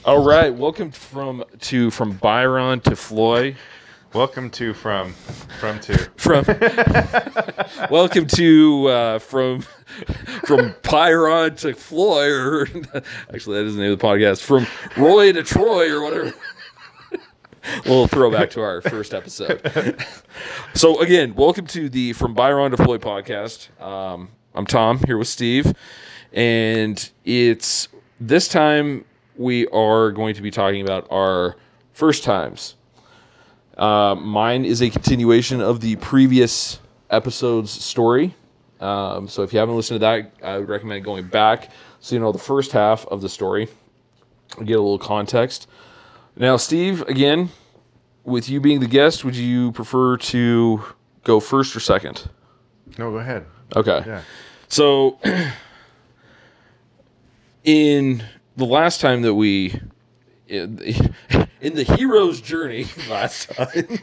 All right, welcome from Byron to Floy. Welcome to from to. From welcome to from Byron to Floy, or actually that is the name of the podcast. From Roy to Troy, or whatever. A little throwback to our first episode. So again, welcome to the From Byron to Floy podcast. I'm Tom here with Steve, and it's this time we are going to be talking about our first times. Mine is a continuation of the previous episode's story. So if you haven't listened to that, I would recommend going back so you know the first half of the story. Get a little context. Now, Steve, again, with you being the guest, would you prefer to go first or second? No, go ahead. Okay. Yeah. So, in the last time that in the hero's journey last time,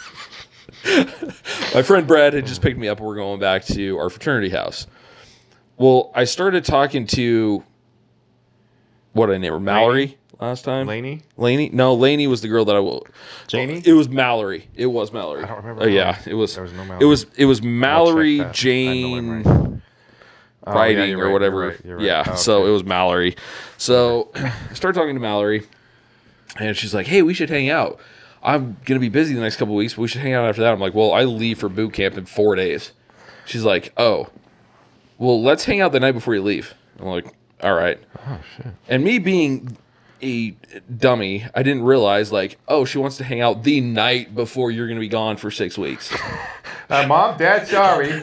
my friend Brad had just picked me up and we're going back to our fraternity house. Well, I started talking to, what did I name her? Mallory last time? Laney? No, Laney was the girl that I will. Janie? It was Mallory. It was Mallory. I don't remember. Oh, yeah, it was. There was no Mallory. It was Mallory, I'll check that. Jane, writing you're or right, whatever. you're right, you're right. Yeah, Oh, so okay. it was Mallory. So I started talking to Mallory, and she's like, "Hey, we should hang out. I'm gonna be busy the next couple of weeks, but we should hang out after that." I'm like, "Well, I leave for boot camp in 4 days." She's like, "Oh, well, let's hang out the night before you leave." I'm like, "All right." Oh, shit. And me being a dummy, I didn't realize, like, oh, she wants to hang out the night before you're going to be gone for 6 weeks. Mom, Dad, sorry.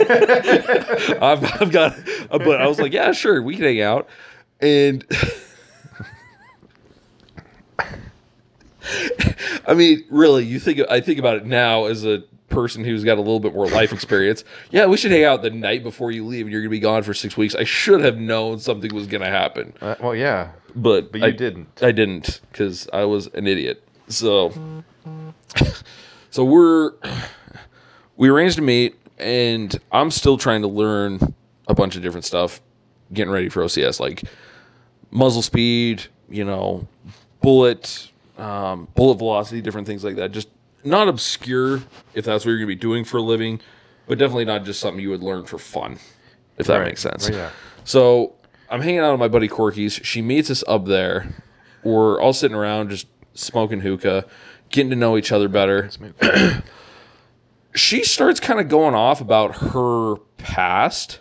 I've got, but I was like, yeah, sure, we can hang out. And I mean, really, I think about it now as a person who's got a little bit more life experience. Yeah, we should hang out the night before you leave and you're going to be gone for 6 weeks. I should have known something was going to happen. Well, yeah. But you didn't. I didn't, because I was an idiot. So we arranged to meet, and I'm still trying to learn a bunch of different stuff, getting ready for OCS, like muzzle speed, bullet velocity, different things like that. Just not obscure, if that's what you're going to be doing for a living, but definitely not just something you would learn for fun, if that makes sense. Right, yeah. So I'm hanging out with my buddy Corky's. She meets us up there. We're all sitting around just smoking hookah, getting to know each other better. She starts kind of going off about her past.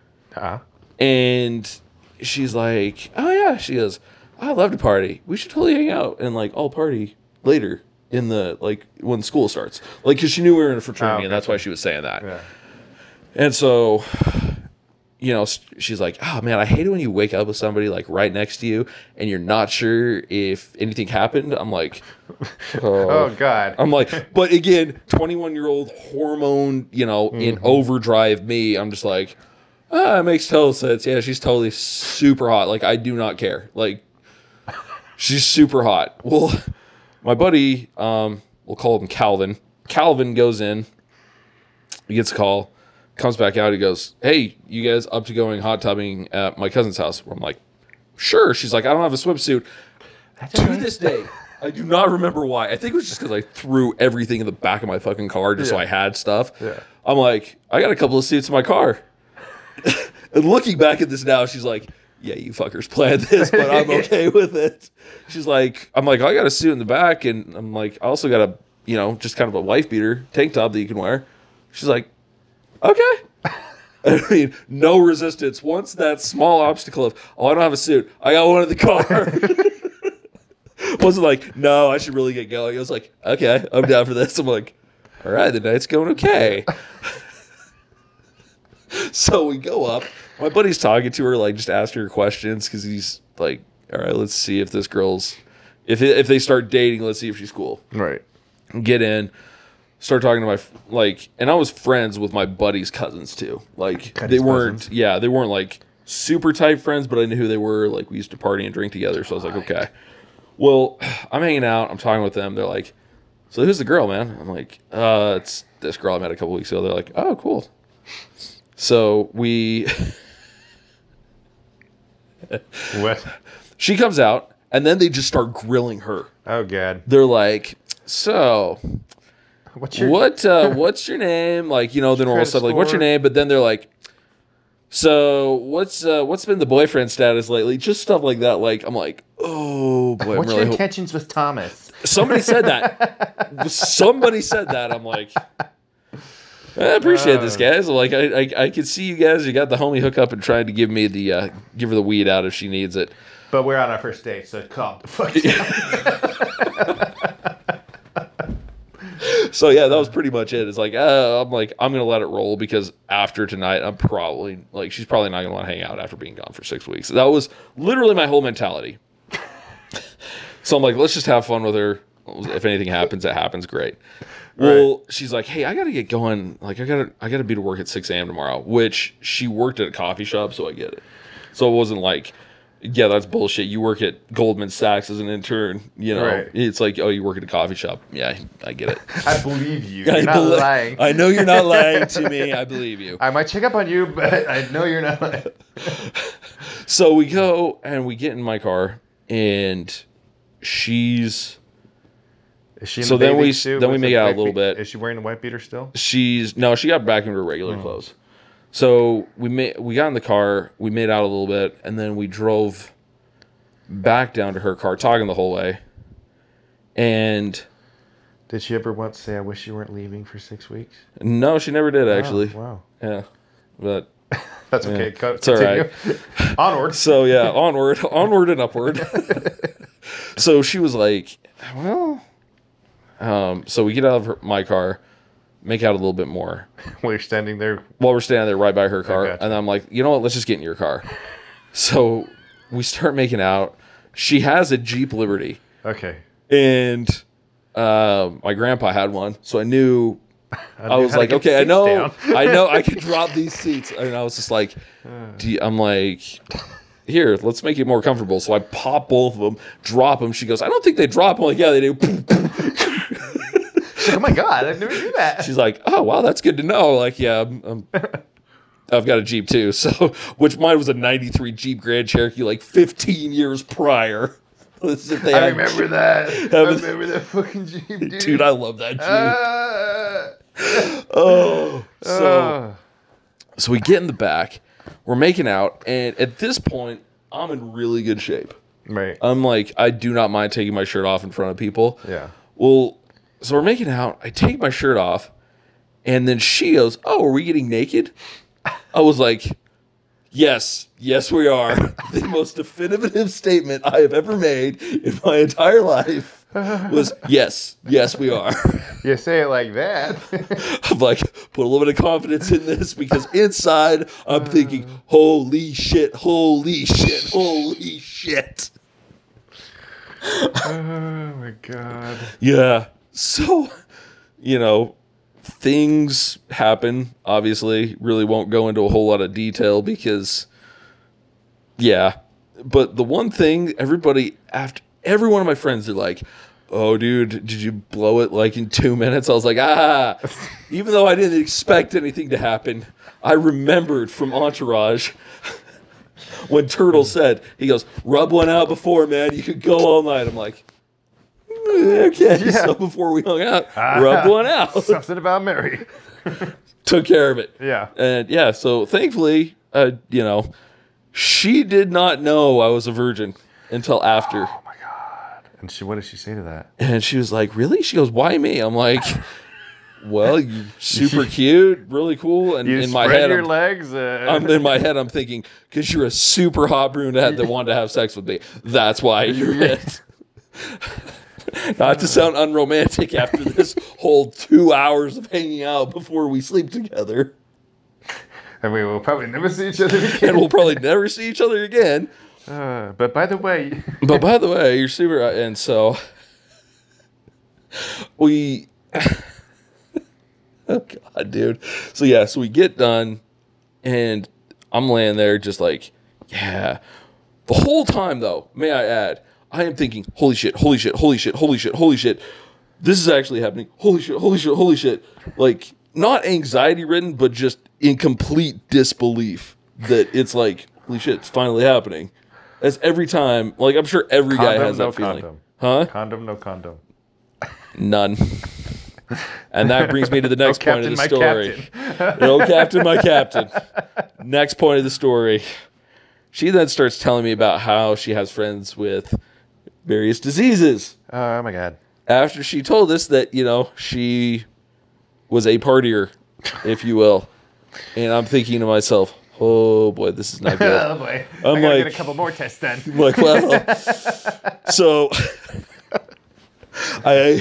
And she's like, oh yeah, she goes, I love to party. We should totally hang out and all party later in the, when school starts. Because she knew we were in a fraternity, and that's why she was saying that. Yeah. And so, she's like, oh man, I hate it when you wake up with somebody right next to you and you're not sure if anything happened. I'm like, Oh, God. I'm like, but again, 21-year-old hormone, in overdrive me, I'm just like, it makes total sense. Yeah, she's totally super hot. I do not care. She's super hot. Well, my buddy, we'll call him Calvin. Calvin goes in, he gets a call, comes back out, he goes, hey, you guys up to going hot tubbing at my cousin's house? I'm like, sure. She's like, I don't have a swimsuit. To this day, I do not remember why. I think it was just because I threw everything in the back of my fucking car just so I had stuff. Yeah. I'm like, I got a couple of suits in my car. And looking back at this now, she's like, yeah, you fuckers planned this, but I'm okay with it. She's like, I'm like, I got a suit in the back, and I'm like, I also got a, just kind of a wife beater tank top that you can wear. She's like, okay. I mean, no resistance. Once that small obstacle of, I don't have a suit, I got one in the car. Wasn't like, no, I should really get going. I was like, okay, I'm down for this. I'm like, all right, the night's going okay. So we go up. My buddy's talking to her, just asking her questions, because he's like, all right, let's see if this girl's, if they start dating, let's see if she's cool. Right. Get in, start talking to my, and I was friends with my buddy's cousins too. They weren't, they weren't super tight friends, but I knew who they were. We used to party and drink together. So I was like, okay. Well, I'm hanging out, I'm talking with them. They're like, so who's the girl, man? I'm like, it's this girl I met a couple weeks ago. They're like, oh, cool. So we... What? She comes out, And then they just start grilling her. Oh, God. They're like, so What's your what's your name? Like, the normal credit stuff, like, what's your score? name? But then they're like, so what's been the boyfriend status lately? Just stuff like that. Like, I'm like, oh boy. What's your intentions with Thomas? Somebody said that. Somebody said that. I'm like, I appreciate this, guys. Like, I could see you guys. You got the homie hookup and trying to give me the give her the weed out if she needs it. But we're on our first date, so calm the fuck down. So yeah, that was pretty much it. It's like, I'm gonna let it roll because after tonight, I'm probably like, she's probably not gonna want to hang out after being gone for 6 weeks. That was literally my whole mentality. So I'm like, let's just have fun with her. If anything happens, it happens. Great. Well, she's like, hey, I gotta get going. Like, I gotta be to work at 6 a.m. tomorrow. Which she worked at a coffee shop, so I get it. So it wasn't like, yeah, that's bullshit. You work at Goldman Sachs as an intern, Right. It's like, oh, you work at a coffee shop. Yeah, I get it. I believe you. You're not lying. I know you're not lying to me. I believe you. I might check up on you, but I know you're not lying. So we go and we get in my car, and she's. Is she in So the then bathing we suit then we with make the out a white little bit. Is she wearing the white beater still? She got back into her regular clothes. So we got in the car, we made out a little bit, and then we drove back down to her car, talking the whole way. And Did she ever once say, I wish you weren't leaving for 6 weeks? no, she never did actually. Wow. Yeah, but That's okay. it's all right. Onward. So yeah, onward and upward. So she was like, well, so we get out of my car, make out a little bit more While you're standing there. while we're standing there right by her car. gotcha. And I'm like, you know what? Let's just get in your car. So we start making out. She has a Jeep Liberty, Okay. and my grandpa had one. So I knew, I was how to like, get the okay, I seats know down. I can drop these seats. And I was just like, I'm like, here, let's make it more comfortable. So I pop both of them, drop them. She goes, I don't think they drop. I'm like, yeah, they do. Oh my God, I never knew that. She's like, oh, wow, that's good to know. Like, yeah, I've got a Jeep too. So, which mine was a 93 Jeep Grand Cherokee, like 15 years prior. I remember that. I remember that fucking Jeep, dude. Dude, I love that Jeep. So we get in the back, we're making out, and at this point, I'm in really good shape. Right. I'm like, I do not mind taking my shirt off in front of people. Yeah. Well, so we're making out. I take my shirt off, and then she goes, oh, are we getting naked? I was like, yes, we are. The most definitive statement I have ever made in my entire life was, yes, we are. You say it like that. I'm like, put a little bit of confidence in this, because inside I'm thinking, holy shit. Oh my God. Yeah. So, things happen, obviously. Really won't go into a whole lot of detail because, yeah. But the one thing, every one of my friends are like, oh, dude, did you blow it like in 2 minutes? I was like, even though I didn't expect anything to happen, I remembered from Entourage when Turtle said, he goes, rub one out before, man. You could go all night. I'm like, okay. Yeah. So before we hung out, rubbed one out. Something about Mary. Took care of it. Yeah. And yeah, so thankfully, she did not know I was a virgin until after. Oh my God. And what did she say to that? And she was like, really? She goes, why me? I'm like, well, you super cute, really cool. And You in my spread head, your legs. I'm thinking, because you're a super hot brunette that wanted to have sex with me. That's why you're it. Not to sound unromantic after this whole 2 hours of hanging out before we sleep together. And we will probably never see each other again. And we'll probably never see each other again. But by the way... You're super... And so... We... Oh, God, dude. So, yeah, so we get done, and I'm laying there just like, yeah. The whole time, though, may I add, I am thinking, holy shit. This is actually happening. Holy shit. Like, not anxiety-ridden, but just in complete disbelief that it's like, holy shit, it's finally happening. That's every time. Like, I'm sure every guy has no that feeling. condom. Huh? Condom, no condom. None. And that brings me to the next point of the my story. captain. No captain, my captain. Next point of the story. She then starts telling me about how she has friends with various diseases. Oh my God. After she told us that, she was a partier, if you will. And I'm thinking to myself, oh boy, this is not good. Oh boy. I'm I gotta like- get a couple more tests done. I'm like, well, so I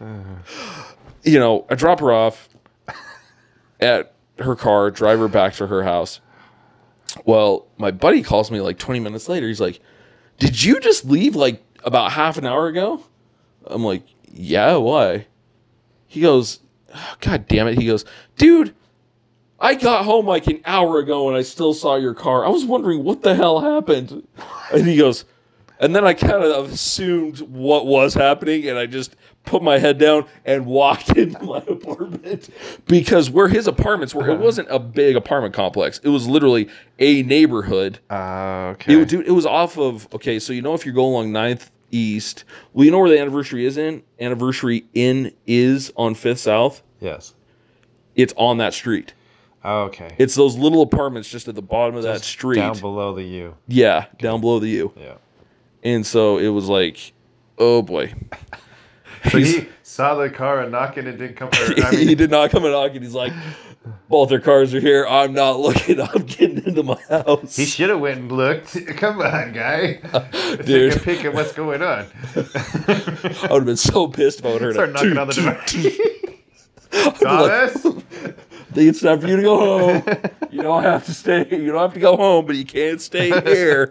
drop her off at her car, drive her back to her house. Well, my buddy calls me like 20 minutes later. He's like, did you just leave like about half an hour ago? I'm like, yeah, why? He goes, oh, God damn it. He goes, dude, I got home like an hour ago and I still saw your car. I was wondering what the hell happened. And he goes, and then I kind of assumed what was happening and I just put my head down and walked into my apartment because where his apartments were, it wasn't a big apartment complex. It was literally a neighborhood. Okay. It was off of, okay, so if you go along 9th East, well, you know where the Anniversary is in? Anniversary Inn is on 5th South. Yes. It's on that street. Okay. It's those little apartments just at the bottom of that street. Down below the U. Yeah, down below the U. Yeah. And so it was like, oh boy. So he saw the car and knocking and didn't come. He did not come and knock and he's like, both their cars are here. I'm not looking. I'm getting into my house. He should have went and looked. Come on, guy. Dude. Take a peek at what's going on. I would have been so pissed if I would have heard Start knocking on the door. Thomas? I think it's time for you to go home. You don't have to stay. You don't have to go home, but you can't stay here.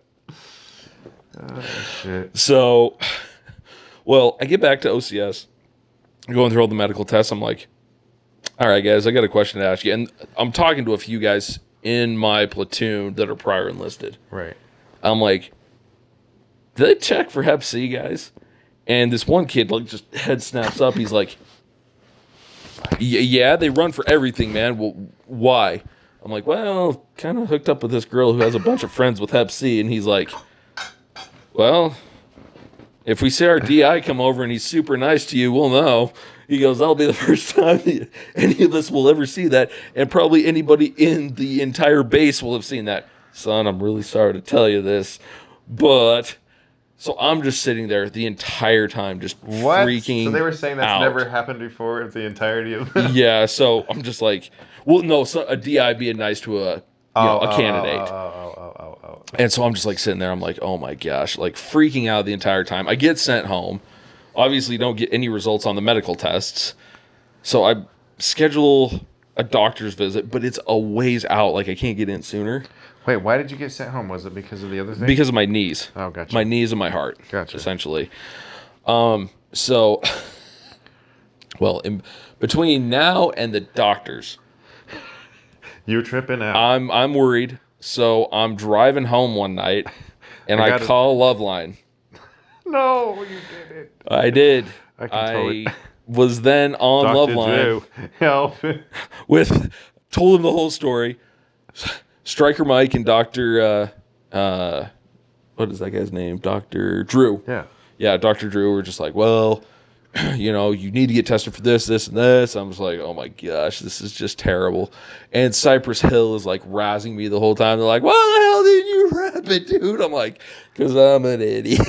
Oh, shit. So, well, I get back to OCS, going through all the medical tests. I'm like, all right, guys, I got a question to ask you. And I'm talking to a few guys in my platoon that are prior enlisted. Right. I'm like, did they check for Hep C, guys? And this one kid, like, just head snaps up. He's like, yeah, they run for everything, man. Well, why? I'm like, well, kind of hooked up with this girl who has a bunch of friends with Hep C. And he's like, well, if we see our DI come over and he's super nice to you, we'll know. He goes, that'll be the first time any of us will ever see that. And probably anybody in the entire base will have seen that. Son, I'm really sorry to tell you this. But, so I'm just sitting there the entire time just freaking So they were saying that's out. never happened before in the entirety of the... Yeah, so I'm just like, well, no, so a DI being nice to a candidate. And so I'm just like sitting there. I'm like, oh my gosh, like freaking out the entire time. I get sent home. Obviously, don't get any results on the medical tests. So I schedule a doctor's visit, but it's a ways out. Like I can't get in sooner. Wait, why did you get sent home? Was it because of the other thing? Because of my knees. Oh, gotcha. My knees and my heart. Gotcha. Essentially. So, well, in between now and the doctors, You're tripping out. I'm worried. So I'm driving home one night, and I call Loveline. No, you didn't. I did. I can totally... was then on Dr. Loveline Help. told him the whole story. Striker Mike and Dr. What is that guy's name? Dr. Drew. Yeah. Yeah, Dr. Drew were just like, well, you need to get tested for this, this, and this. I'm just like, oh my gosh, this is just terrible. And Cypress Hill is like razzing me the whole time. They're like, why the hell did you rap it, dude? I'm like, because I'm an idiot.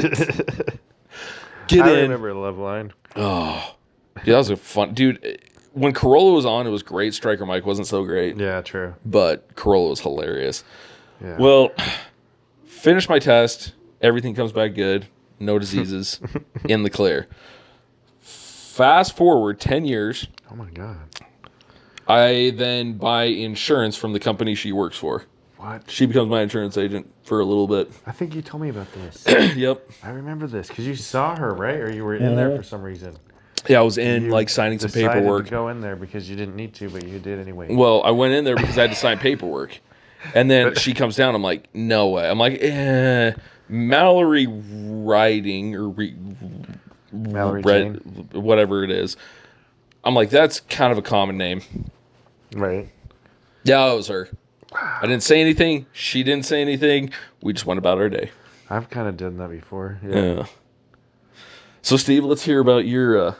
Get I in. remember Loveline. Oh, yeah, that was a fun, dude. When Corolla was on, it was great. Striker Mike wasn't so great, Yeah, true. but Corolla was hilarious. Yeah. Well, finish my test. Everything comes back good. No diseases. In the clear. Fast forward 10 years. Oh my God. I then buy insurance from the company she works for. What? She becomes my insurance agent for a little bit. I think you told me about this. Yep. I remember this because you saw her, right? Or you were in there for some reason. Yeah, I was in You like signing some decided paperwork. to go in there because you didn't need to, but you did anyway. Well, I went in there because I had to sign paperwork. And then she comes down. I'm like, no way. I'm like, Mallory Riding or Mallory Red, whatever it is. I'm like, that's kind of a common name. Right. Yeah, it was her. I didn't say anything. She didn't say anything. We just went about our day. I've kind of done that before. Yeah. So, Steve, let's hear about your.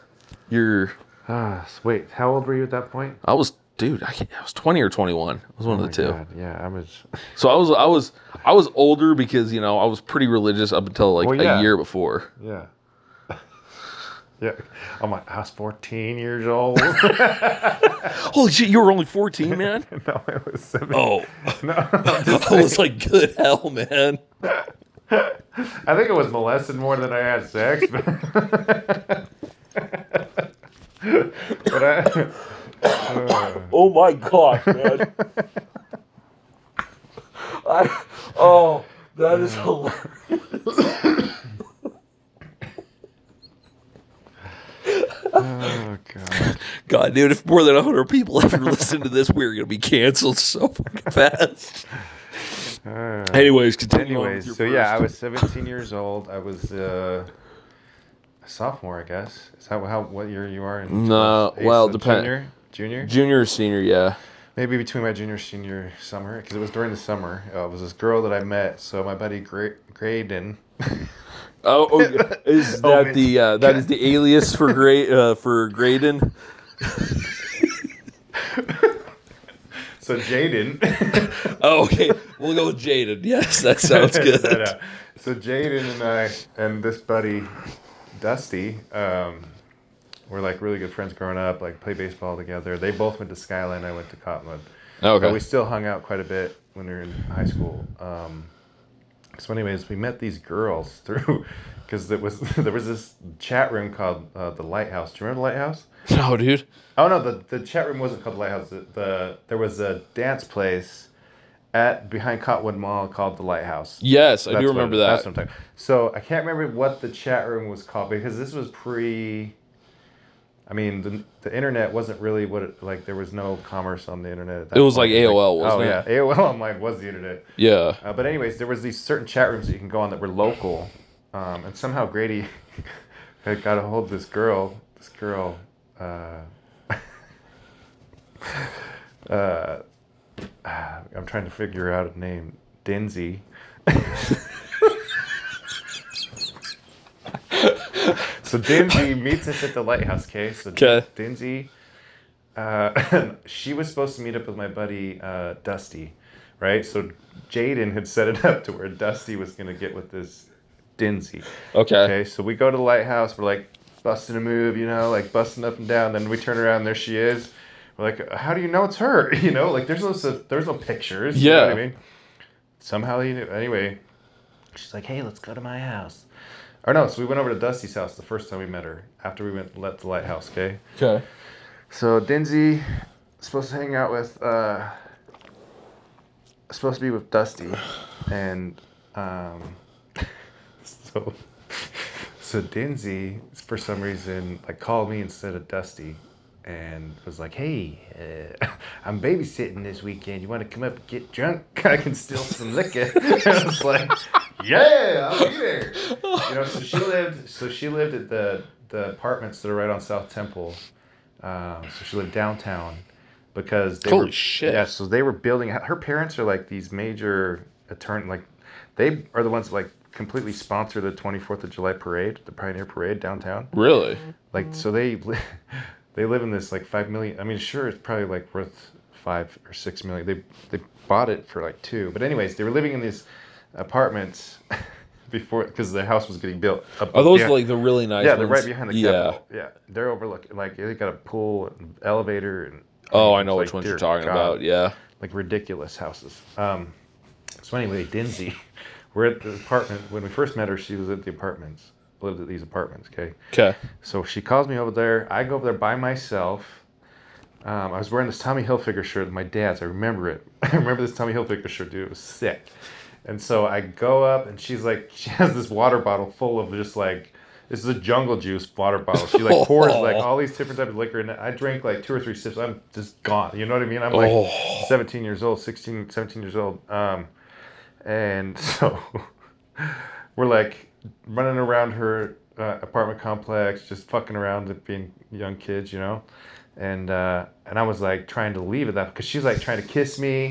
Wait, how old were you at that point? I was 20 or 21. I was one of the two. God, yeah, I was. So I was older because I was pretty religious up until like a year before. Yeah. Yeah. I'm like, I was 14 years old. Holy shit, you were only 14, man? No, it was 17. Oh. No, I was like, good hell, man. I think I was molested more than I had sex. But Oh my gosh, man. That is hilarious. oh, God. God, dude, if more than 100 people ever listen to this, we're going to be canceled so fucking fast. Anyways, continue. Anyways, so yeah, I was 17 years old. I was a sophomore, I guess. Is that what year you are? No, well, depends. Junior or senior, yeah. Maybe between my junior and senior summer, because it was during the summer. It was this girl that I met. So my buddy Graydon. Is that that is the alias for Graydon? So Jaden. Oh, okay. We'll go with Jaden. Yes, that sounds good. So Jaden and I and this buddy Dusty were like really good friends growing up. Like play baseball together. They both went to Skyline. I went to Cottonwood. Okay. But we still hung out quite a bit when we were in high school. So anyways, we met these girls through because there was this chat room called the Lighthouse. Do you remember the Lighthouse? No, dude. Oh no, the chat room wasn't called the Lighthouse. There was a dance place behind Cottonwood Mall called the Lighthouse. Yes, I do remember that. That's what I'm talking. So I can't remember what the chat room was called because this was pre. I mean, the internet wasn't really there was no commerce on the internet. At that it was point. like AOL, wasn't it? Oh yeah, AOL online was the internet. Yeah. But anyways, there was these certain chat rooms that you can go on that were local, and somehow Grady had got a hold of this girl. I'm trying to figure out a name. Dinsey. So Dinsey meets us at the Lighthouse, okay? So Dinsey, she was supposed to meet up with my buddy Dusty, right? So Jaden had set it up to where Dusty was going to get with this Dinsey. Okay, so we go to the Lighthouse. We're like busting a move, like busting up and down. Then we turn around, and there she is. We're like, how do you know it's her? Like there's no pictures. Yeah. You know what I mean? Somehow he knew. Anyway, she's like, hey, let's go to my house. Or no, so we went over to Dusty's house the first time we met her after we went to the Lighthouse, okay? Okay. So Dinsey supposed to hang out with supposed to be with Dusty, and so Dinsey for some reason called me instead of Dusty and was like, hey, I'm babysitting this weekend. You want to come up and get drunk? I can steal some liquor. And I was like, yeah, I'll be there. So she lived at the apartments that are right on South Temple. So she lived downtown because Holy shit. Yeah, so they were building. Her parents are like these major they are the ones that completely sponsor the 24th of July parade, the Pioneer Parade downtown. Really? So they live in this $5 million. I mean, sure, it's probably worth $5 or $6 million. They bought it for $2 million. But anyways, they were living in these apartments before because their house was getting built. Are those the really nice ones? Yeah, they're right behind the Capitol. Yeah, they're overlooking. They got a pool, and elevator, and. Oh, I know which ones you're talking about. Yeah. Ridiculous houses. So anyway, Dinsey, we're at the apartment. When we first met her, she was at the apartments. Lived at these apartments. Okay. So she calls me over there. I go over there by myself. I was wearing this Tommy Hilfiger shirt, my dad's. I remember it. I remember this Tommy Hilfiger shirt, dude. It was sick. And so I go up, and she has this water bottle full of just this is a Jungle Juice water bottle. She pours all these different types of liquor in it. I drink 2 or 3 sips. I'm just gone. You know what I mean? I'm 17 years old, 16, 17 years old. And so we're running around her apartment complex, just fucking around and being young kids, And I was trying to leave at that because she's trying to kiss me.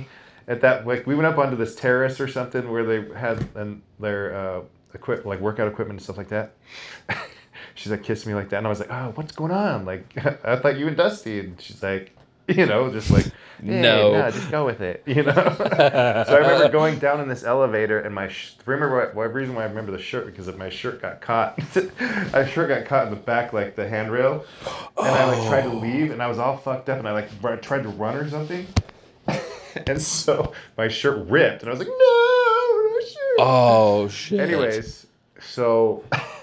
at that, like, we went up onto this terrace or something where they had their like workout equipment and stuff like that. She's like kissing me like that, and I was like, oh, what's going on? Like, I thought you and Dusty, and she's like, just like, hey, no, just go with it, So I remember going down in this elevator, and remember what reason why I remember the shirt, because my shirt got caught. My shirt got caught in the back, like the handrail, and I like tried to leave, and I was all fucked up, and I like tried to run or something, and so my shirt ripped, and I was like, no shirt. Oh shit. Anyways, so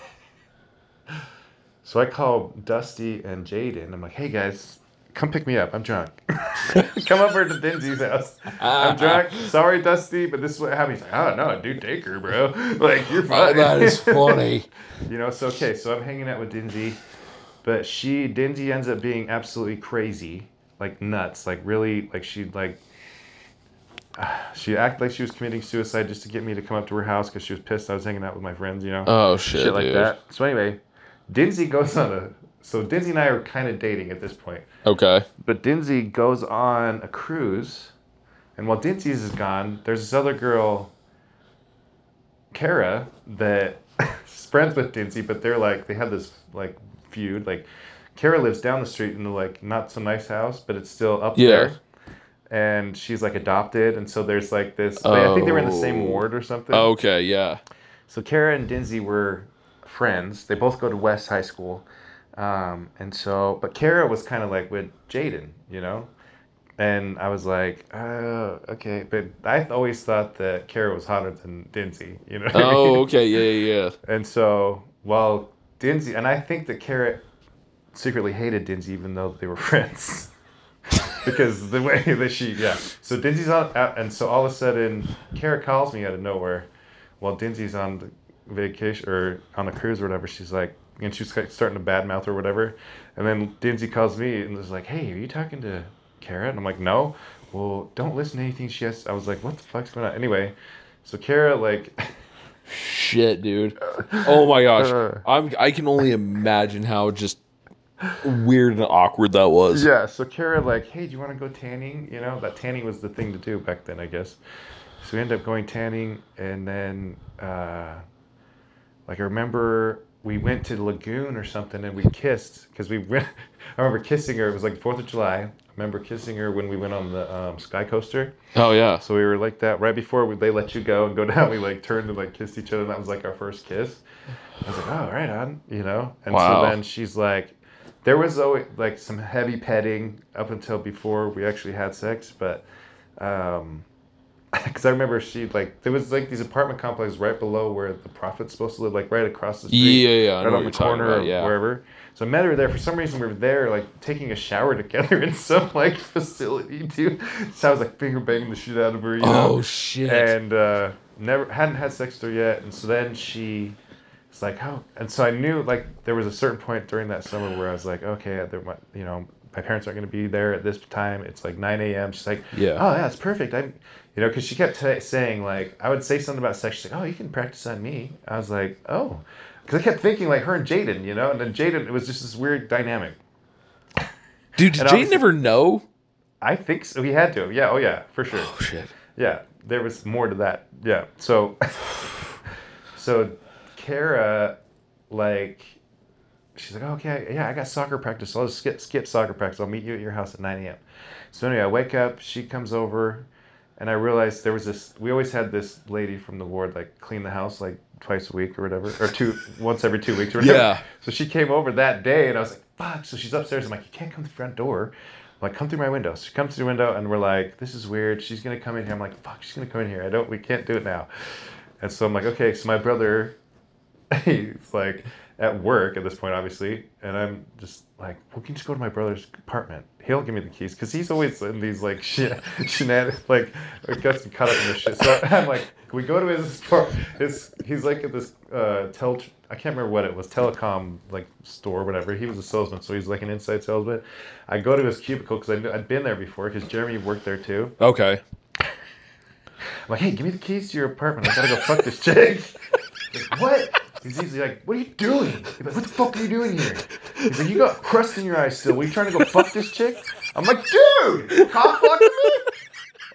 I called Dusty and Jaden. I'm like, hey guys, come pick me up. I'm drunk. Come over to Dinsy's house. I'm drunk. Sorry, Dusty, but this is what happened. He's like, oh no, dude, take her, bro. Like, you're fine. Oh, that is funny. So I'm hanging out with Dinsy, but Dinsy ends up being absolutely crazy, like nuts, like really, like she acted like she was committing suicide just to get me to come up to her house because she was pissed I was hanging out with my friends, Oh shit, like dude. that. So anyway, Dinsy goes on so Dinsy and I are kind of dating at this point. Okay. But Dinsy goes on a cruise, and while Dinsy's is gone, there's this other girl, Kara, that is friends with Dinsy, but they have this like feud. Like, Kara lives down the street in the like not so nice house, but it's still up there. And she's like adopted, and so there's like this. I think they were in the same ward or something. Okay, yeah. So Kara and Dinsy were friends. They both go to West High School, but Kara was kind of like with Jaden, and I was like, oh, okay. But I always thought that Kara was hotter than Dinsy, Oh, okay, yeah. And so while Dinsy, and I think that Kara secretly hated Dinsy even though they were friends. Because the way that so Dinsy's out, and so all of a sudden, Kara calls me out of nowhere, while Dinsy's on the vacation or on a cruise or whatever. She's like, and she's starting to badmouth or whatever, and then Dinsy calls me and was like, "Hey, are you talking to Kara?" And I'm like, "No." Well, don't listen to anything she has. I was like, "What the fuck's going on?" Anyway, so Kara like, shit, dude. Oh my gosh, I can only imagine how just weird and awkward that was. Yeah, so Kara like, hey, do you want to go tanning? That tanning was the thing to do back then, I guess. So we ended up going tanning, and then like I remember we went to the lagoon or something, and we kissed because we went. I remember kissing her. It was like 4th of July. I remember kissing her when we went on the Sky Coaster. Oh yeah. So we were like that right before they let you go and go down. We like turned and like kissed each other, and that was like our first kiss. I was like, oh, right on, And wow. So then she's like. There was always like some heavy petting up until before we actually had sex, but because I remember there was like these apartment complexes right below where the prophet's supposed to live, like right across the street, yeah, right on the corner of wherever. So I met her there. For some reason, we were there like taking a shower together in some like facility too. So I was like finger banging the shit out of her, Oh shit! And hadn't had sex with her yet, and so then she. It's like, oh, and so I knew like there was a certain point during that summer where I was like, okay, my parents aren't going to be there at this time. It's like 9 a.m. She's like, oh yeah, it's perfect. Because she kept saying like, I would say something about sex. She's like, oh, you can practice on me. I was like, oh, because I kept thinking like her and Jaden, and then Jaden, it was just this weird dynamic. Dude, did Jaden ever know? I think so. He had to. Yeah. Oh yeah, for sure. Oh shit. Yeah, there was more to that. Yeah. So Kara, like, she's like, oh, okay, yeah, I got soccer practice, so I'll just skip soccer practice. I'll meet you at your house at 9 a.m. So anyway, I wake up, she comes over, and I realized we always had this lady from the ward, like, clean the house, like, twice a week or whatever, or once every 2 weeks or whatever. Yeah. So she came over that day, and I was like, fuck. So she's upstairs. I'm like, you can't come to the front door. I'm like, come through my window. So she comes through the window, and we're like, this is weird. She's going to come in here. I'm like, fuck, she's going to come in here. We can't do it now. And so I'm like, okay, so my brother... he's like at work at this point, obviously, and I'm just like, we can just go to my brother's apartment. He'll give me the keys because he's always in these like shenanigans, like gets caught up in this shit. So I'm like, can we go to he's like at this I can't remember what it was, telecom like store or whatever. He was a salesman, so he's like an inside salesman. I go to his cubicle because I'd been there before because Jeremy worked there too. Okay. I'm like, hey, give me the keys to your apartment. I gotta go fuck this chick. Like, what? He's like, what are you doing? He's like, what the fuck are you doing here? He's like, you got crust in your eyes still. Were you trying to go fuck this chick? I'm like, dude, cock blocking me?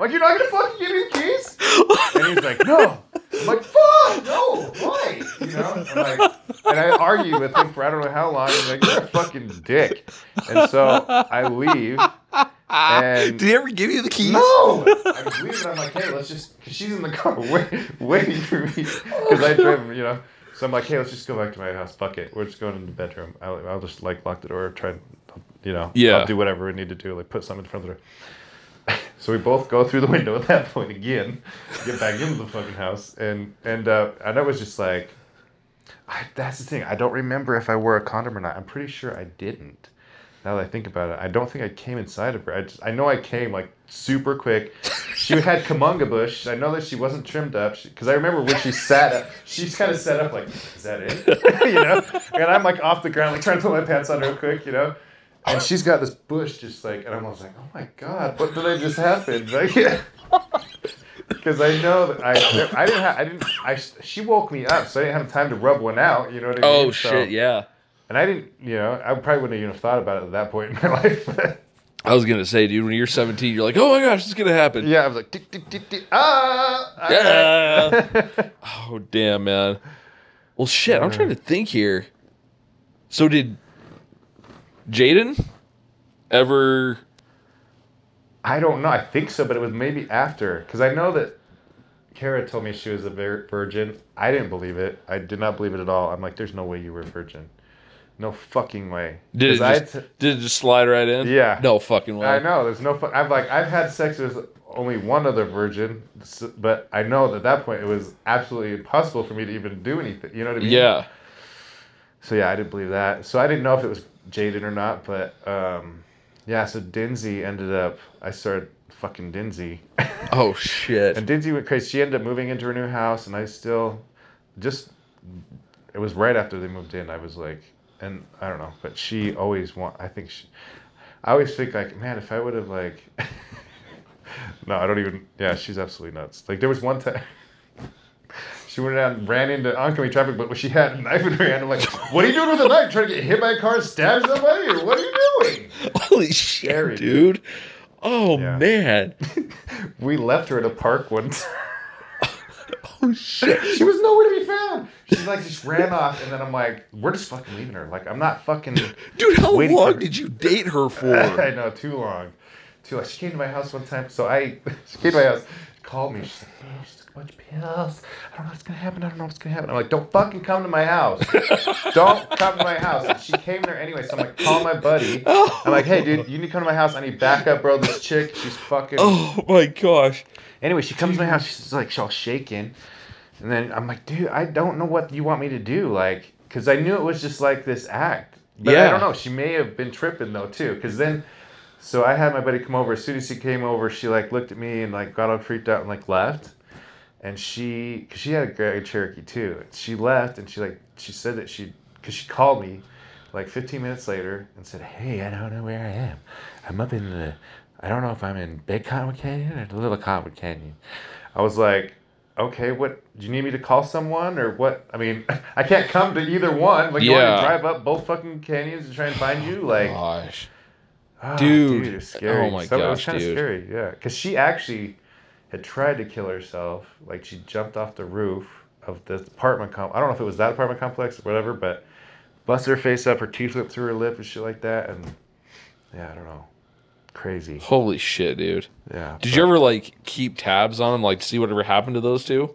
Like, you're not gonna fucking give me the keys? And he's like, no. I'm like, fuck, no, why? You know? I'm like, and I argue with him for I don't know how long. He's like, you're a fucking dick. And so I leave. And did he ever give you the keys? No. I leave and I'm like, hey, let's just, because she's in the car waiting for me. Because I drive, you know. So I'm like, hey, let's just go back to my house. Fuck it. We're just going in the bedroom. I'll just like lock the door, try, you know, I'll do whatever we need to do, like put something in front of the door. So we both go through the window at that point again, get back into the fucking house, and I was just like, that's the thing. I don't remember if I wore a condom or not. I'm pretty sure I didn't. Now that I think about it, I don't think I came inside of her. I know I came like super quick. She had Kamunga bush. I know that she wasn't trimmed up because I remember when she sat up. She's kind of set up like, is that it? You know? And I'm like off the ground, like trying to put my pants on real quick, you know? And she's got this bush just like, and I'm almost like, oh my God, what did I just happen? Like, because I know that she woke me up, so I didn't have time to rub one out, you know what I mean? Oh, shit, yeah. And I didn't, you know, I probably wouldn't have even thought about it at that point in my life. I was going to say, dude, when you're 17, you're like, oh my gosh, it's going to happen. Yeah, I was like, tick, tick, tick, tick, yeah. Oh, damn, man. Well, shit, I'm trying to think here. So did Jaden ever... I don't know. I think so, but it was maybe after. Because I know that Kara told me she was a virgin. I didn't believe it. I did not believe it at all. I'm like, there's no way you were a virgin. No fucking way. Did it just slide right in? Yeah. No fucking way. I know. There's no... I've had sex with only one other virgin, but I know that at that point it was absolutely impossible for me to even do anything. You know what I mean? Yeah. So yeah, I didn't believe that. So I didn't know if it was Jaden or not, but yeah, so Dinzy ended up, I started fucking Dinzy. Oh shit. And Dinzy went crazy. She ended up moving into her new house, and I still it was right after they moved in. I was like, and I don't know, but she always I always think like, man, if I would have like, no, I don't even, yeah, she's absolutely nuts. Like there was one time, she went out and ran into oncoming traffic, but she had a knife in her hand. I'm like, what are you doing with a knife? Trying to get hit by a car and stab somebody? Or what are you doing? Holy shit, scary, dude. Oh, yeah. Man. We left her at a park one time. Oh, shit. She was nowhere to be found. She like just ran off, and then I'm like, we're just fucking leaving her. Like, I'm not fucking... Dude, how long did you date her for? I know, too long. She came to my house one time, she came to my house, called me, she's like, hey, she took a bunch of pills. I don't know what's going to happen. I'm like, don't fucking come to my house. Don't come to my house. And she came there anyway, so I'm like, call my buddy. I'm like, hey, dude, you need to come to my house. I need backup, bro. This chick, she's fucking... Oh, my gosh. Anyway, she comes to my house. She's like, she's all shaking. And then I'm like, dude, I don't know what you want me to do. Like, because I knew it was just like this act. But yeah. I don't know. She may have been tripping, though, too. Because then... So I had my buddy come over. As soon as he came over, she like looked at me and like got all freaked out and like left. And cause she had a Grand Cherokee too. And she left and she said that cause she called me like 15 minutes later and said, hey, I don't know where I am. I'm up in I don't know if I'm in Big Cottonwood Canyon or Little Cottonwood Canyon. I was like, okay, what, do you need me to call someone or what? I mean, I can't come to either one. Like, you want me to drive up both fucking canyons and try and find you? Like, gosh. Oh, dude, it was scary. Oh my gosh, it was kind of scary, yeah. Because she actually had tried to kill herself. Like, she jumped off the roof of the apartment complex. I don't know if it was that apartment complex or whatever, but busted her face up, her teeth went through her lip and shit like that. And, yeah, I don't know. Crazy. Holy shit, dude. Yeah. Did you ever, like, keep tabs on them, like, to see whatever happened to those two?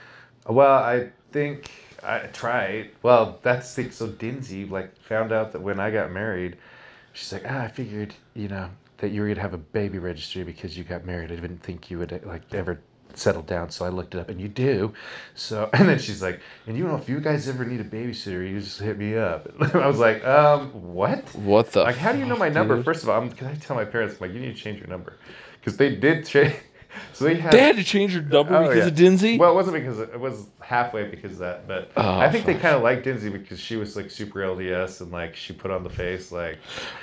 Well, I think I tried. Well, that's the thing. So Dinzy, like, found out that when I got married... She's like, I figured, you know, that you were going to have a baby registry because you got married. I didn't think you would, like, ever settle down, so I looked it up, and you do. So, and then she's like, and you know, if you guys ever need a babysitter, you just hit me up. And I was like, what? What the Like, how do you know my number? Dude? First of all, can I tell my parents, I'm like, you need to change your number. Because they did change. So they had to change your number because of Dinzy? Well, it wasn't because it was halfway because of that, but I think they kind of liked Dinzy because she was like super LDS and like she put on the face like,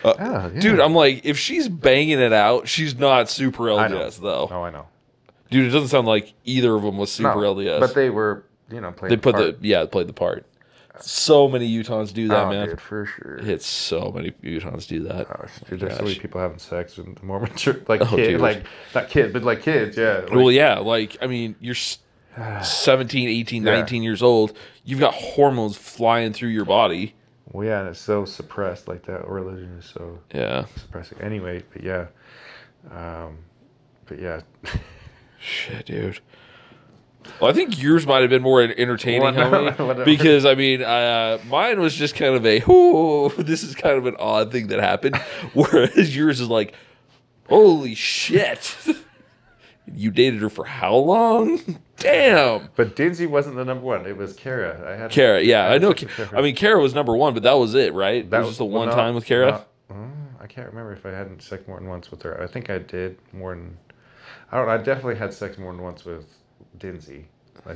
dude, I'm like, if she's banging it out, she's not super LDS though. Oh, I know. Dude, it doesn't sound like either of them was super LDS. But they were, you know, played the part. Played the part. So many Utahns do that, man. Dude, for sure. It's so many Utahns do that. Dude, there's so many people having sex in the Mormon church, like kids, like not kids, but like kids, yeah. Like, well, yeah, like I mean, you're 17, 18, 19 years old. You've got hormones flying through your body. Well, yeah, and it's so suppressed. Like that religion is so suppressing. Anyway, but yeah. Shit, dude. Well, I think yours might have been more entertaining, homie, because I mean, mine was just kind of this is kind of an odd thing that happened, whereas yours is like, holy shit, you dated her for how long? Damn. But Dinzy wasn't the number one. It was Kara. Kara, yeah, I know. I mean, Kara was number one, but that was it, right? That was just the one time with Kara. I can't remember if I hadn't sex more than once with her. I think I did more than. I don't know. I definitely had sex more than once with Dinzy. Like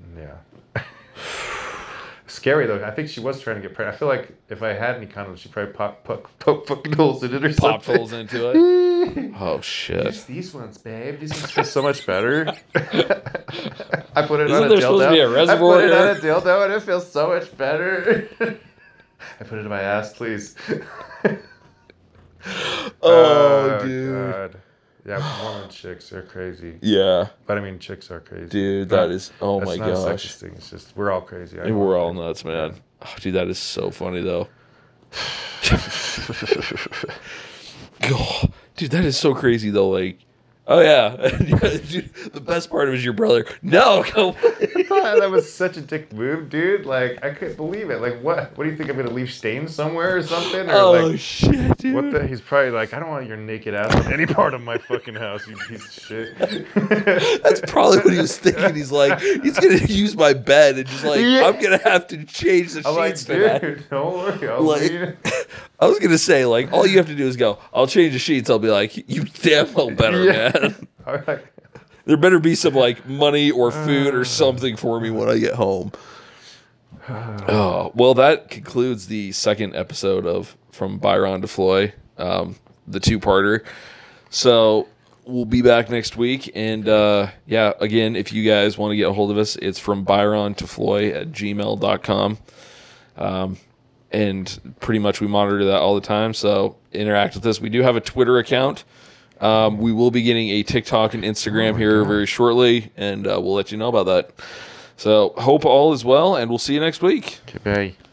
Scary though. I think she was trying to get pregnant. I feel like if I had any condoms, she'd probably poke fucking holes in it or something. Popped holes into it. Oh shit! Use these ones, babe. These ones feel so much better. I put it Isn't on a there supposed to be a dildo. reservoir I put it here? on a dildo and it feels so much better. I put it in my ass, please. Oh, dude. God. Yeah, Mormon chicks are crazy. Yeah. But I mean, chicks are crazy. Dude, that is, oh my gosh. That's not a sexist thing. It's just, we're all crazy. We're all nuts, man. Oh, dude, that is so funny, though. God, dude, that is so crazy, though. Like, oh, yeah. Dude, the best part of it is your brother. No, go That was such a dick move, dude. Like, I couldn't believe it. Like, what? What do you think? I'm going to leave stains somewhere or something? Or shit, dude. What the? He's probably like, I don't want your naked ass on any part of my fucking house, you piece of shit. That's probably what he was thinking. He's like, he's going to use my bed and just like, I'm going to have to change the sheets for that. Dude, don't worry. I was going to say, like, all you have to do is go, I'll change the sheets. I'll be like, you damn well better, man. All right. There better be some like money or food or something for me when I get home. Oh, well, that concludes the second episode of From Byron to Floy, the two-parter. So we'll be back next week. And yeah, again, if you guys want to get a hold of us, it's from Byron to Floy at gmail.com. And pretty much we monitor that all the time. So interact with us. We do have a Twitter account. We will be getting a TikTok and Instagram here very shortly, and we'll let you know about that. So hope all is well, and we'll see you next week. Okay, bye.